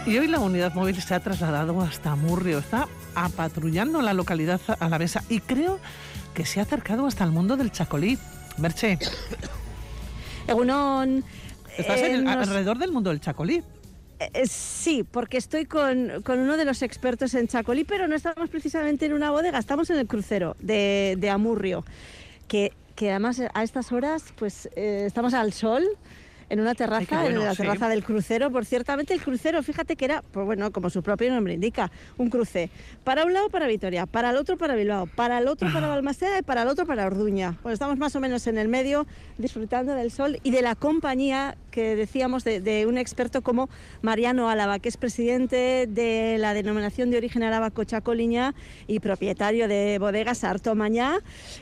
Y hoy la unidad móvil se ha trasladado hasta Amurrio, está apatrullando la localidad alavesa y creo que se ha acercado hasta el mundo del chacolí. Merche. Egunon. ¿Estás alrededor del mundo del chacolí? Sí, porque estoy con uno de los expertos en chacolí, pero no estamos precisamente en una bodega, estamos en el crucero de Amurrio, que además a estas horas pues estamos al sol, en una terraza, bueno, en la terraza del crucero. Por ciertamente el crucero, fíjate que era, pues bueno, como su propio nombre indica, un cruce. Para un lado para Vitoria, para el otro para Bilbao, para el otro para Balmaseda y para el otro para Orduña. Pues estamos más o menos en el medio, disfrutando del sol y de la compañía que decíamos de un experto como Mariano Álava, que es presidente de la denominación de origen arábago Chacoliña y propietario de bodegas Arto Mañá.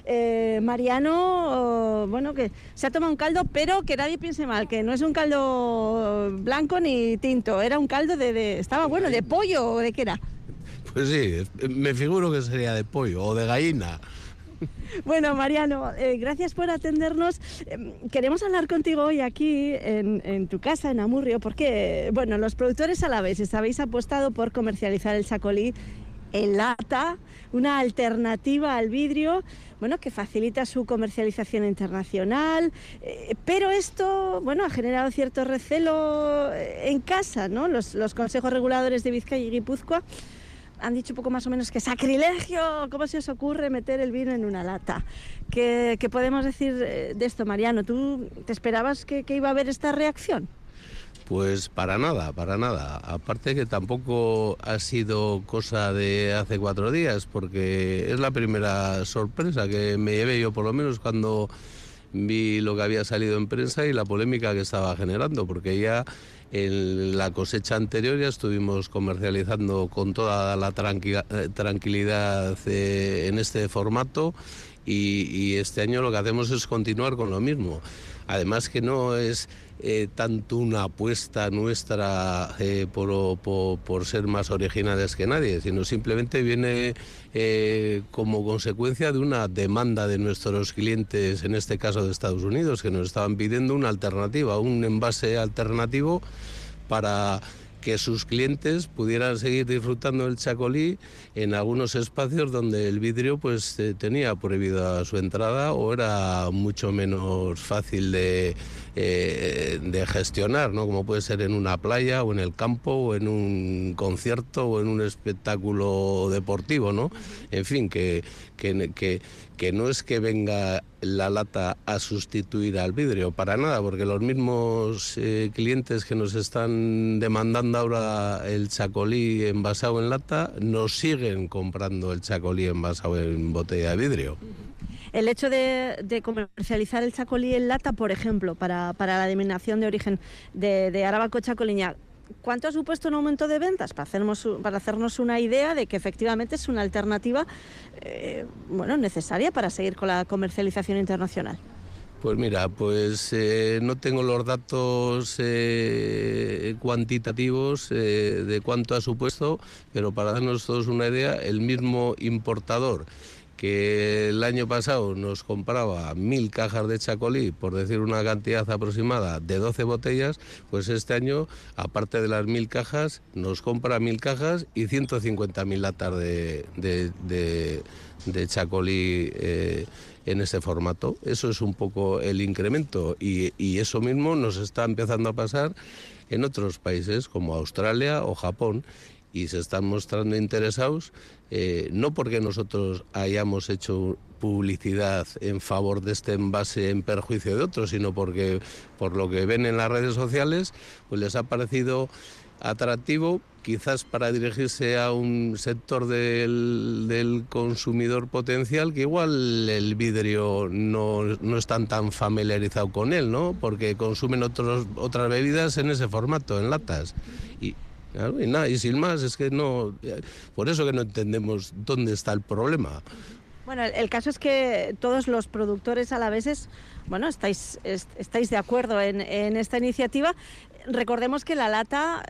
Mariano, bueno, que se ha tomado un caldo, pero que nadie piense mal, que no es un caldo blanco ni tinto, era un caldo estaba bueno, de pollo o de qué era. Pues sí, me figuro que sería de pollo o de gallina. Bueno, Mariano, gracias por atendernos. Queremos hablar contigo hoy aquí en tu casa, en Amurrio, porque, bueno, los productores alaveses habéis apostado por comercializar el chacolí en lata, una alternativa al vidrio, bueno, que facilita su comercialización internacional, pero esto, bueno, ha generado cierto recelo en casa, ¿no? Los consejos reguladores de Vizcaya y Guipúzcoa han dicho poco más o menos que sacrilegio, ¿cómo se os ocurre meter el vino en una lata? ¿Qué podemos decir de esto, Mariano? ¿Tú te esperabas que iba a haber esta reacción? Pues para nada. Aparte que tampoco ha sido cosa de hace 4 días, porque es la primera sorpresa que me llevé yo, por lo menos cuando vi lo que había salido en prensa y la polémica que estaba generando, porque ya en la cosecha anterior ya estuvimos comercializando con toda la tranquilidad en este formato y este año lo que hacemos es continuar con lo mismo. Además que no es tanto una apuesta nuestra por ser más originales que nadie, sino simplemente viene como consecuencia de una demanda de nuestros clientes, en este caso de Estados Unidos, que nos estaban pidiendo una alternativa, un envase alternativo para que sus clientes pudieran seguir disfrutando del chacolí en algunos espacios donde el vidrio pues tenía prohibida su entrada o era mucho menos fácil de gestionar, ¿no? Como puede ser en una playa o en el campo o en un concierto o en un espectáculo deportivo, ¿no? En fin, que no es que venga la lata a sustituir al vidrio, para nada, porque los mismos clientes que nos están demandando ahora el chacolí envasado en lata nos siguen comprando el chacolí envasado en botella de vidrio. El hecho de comercializar el chacolí en lata, por ejemplo, para la denominación de origen de arábago Chacoliña, ¿cuánto ha supuesto un aumento de ventas? Para hacernos una idea de que efectivamente es una alternativa necesaria para seguir con la comercialización internacional. Pues mira, no tengo los datos cuantitativos de cuánto ha supuesto, pero para darnos todos una idea, el mismo importador que el año pasado nos compraba 1.000 cajas de chacolí, por decir una cantidad aproximada de 12 botellas, pues este año, aparte de las 1.000 cajas, nos compra 1.000 cajas y 150.000 latas de chacolí en ese formato. Eso es un poco el incremento y eso mismo nos está empezando a pasar en otros países como Australia o Japón, y se están mostrando interesados, no porque nosotros hayamos hecho publicidad en favor de este envase en perjuicio de otros, sino porque por lo que ven en las redes sociales, pues les ha parecido atractivo, quizás para dirigirse a un sector del consumidor potencial que igual el vidrio no están tan familiarizado con él, ¿no? Porque consumen otras bebidas en ese formato, en latas. Claro, y nada, y sin más, es que no, por eso que no entendemos dónde está el problema. Bueno, el caso es que todos los productores alaveses, bueno, estáis de acuerdo en esta iniciativa. Recordemos que la lata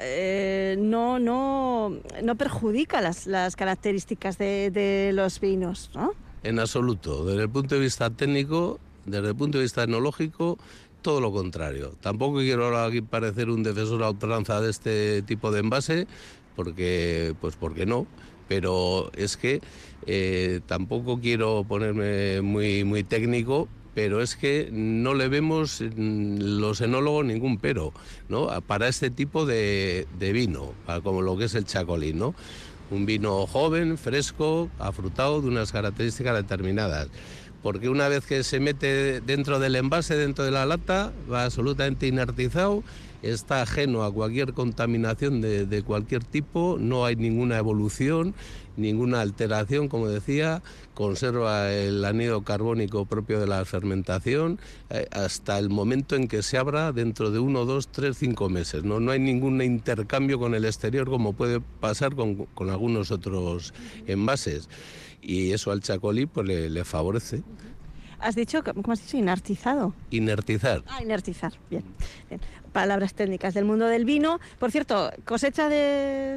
no perjudica las características de los vinos, ¿no? En absoluto. Desde el punto de vista técnico, desde el punto de vista etnológico, todo lo contrario. Tampoco quiero ahora aquí parecer un defensor a ultranza de este tipo de envase, porque no, pero es que tampoco quiero ponerme muy técnico, pero es que no le vemos los enólogos ningún pero, ¿no? Para este tipo de vino, como lo que es el Chacolí, ¿no? Un vino joven, fresco, afrutado, de unas características determinadas. Porque una vez que se mete dentro del envase, dentro de la lata, va absolutamente inertizado, está ajeno a cualquier contaminación de cualquier tipo, no hay ninguna evolución, ninguna alteración, como decía, conserva el anhídrido carbónico propio de la fermentación hasta el momento en que se abra dentro de 1, 2, 3, 5 meses. No hay ningún intercambio con el exterior como puede pasar con algunos otros envases. Y eso al Chacolí pues le favorece. ¿Has dicho, cómo has dicho, inertizado? Inertizar. Inertizar, bien. Palabras técnicas del mundo del vino. Por cierto, cosecha de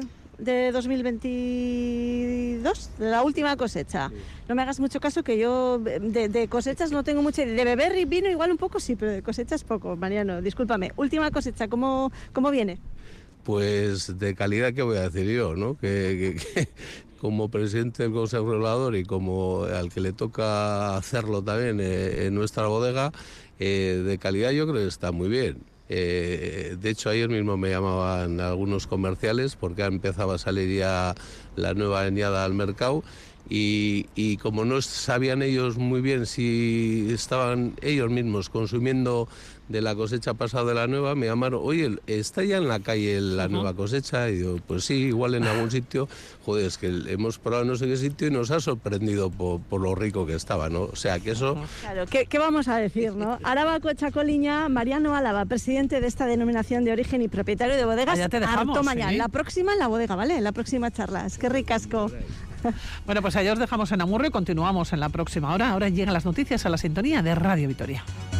2022, la última cosecha. No me hagas mucho caso, que yo de cosechas no tengo mucho. De beber y vino igual un poco sí, pero de cosechas poco, Mariano, discúlpame. Última cosecha, ¿cómo viene? Pues de calidad, ¿qué voy a decir yo, no? Que como presidente del Consejo Regulador y como al que le toca hacerlo también en nuestra bodega, de calidad yo creo que está muy bien. De hecho, ayer mismo me llamaban algunos comerciales porque empezaba a salir ya la nueva añada al mercado y como no sabían ellos muy bien si estaban ellos mismos consumiendo de la cosecha pasada de la nueva, me llamaron, oye, ¿está ya en la calle la nueva cosecha? Y digo, pues sí, igual en algún sitio. Joder, es que hemos probado no sé qué sitio y nos ha sorprendido por lo rico que estaba, ¿no? O sea, que eso... Claro, ¿qué vamos a decir, no? Arabako Txakoliña, Mariano Álava, presidente de esta denominación de origen y propietario de bodegas. Ya te dejamos, mañana. La próxima en la bodega, ¿vale? La próxima charla. Es que ricasco. Bueno, pues allá os dejamos en Amurrio y continuamos en la próxima hora. Ahora llegan las noticias a la sintonía de Radio Vitoria.